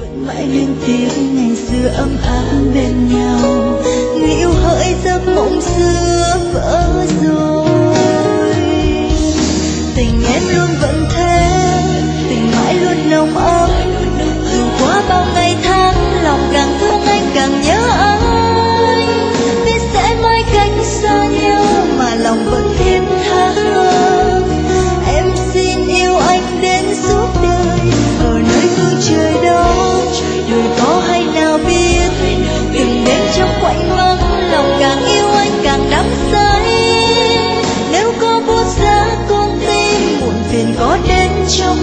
vẫn mãi luyến tiếc ngày xưa ấm áp bên nhau, người yêu hỡi giấc mộng xưa vỡ rồi. Tình em luôn vẫn thế, tình mãi luôn nồng ấm, dù qua bao ngày tháng lòng càng thương anh càng nhớ anh. Biết sẽ mãi cách xa nhau mà lòng vẫn thiết tha hơn. Em xin yêu anh đến suốt đời ở nơi phương trời đó. Đời có hay nào biết từng đêm trong quạnh vắng lòng càng yêu anh càng đắm say. Nếu có buốt giá con tim muộn phiền có đến trong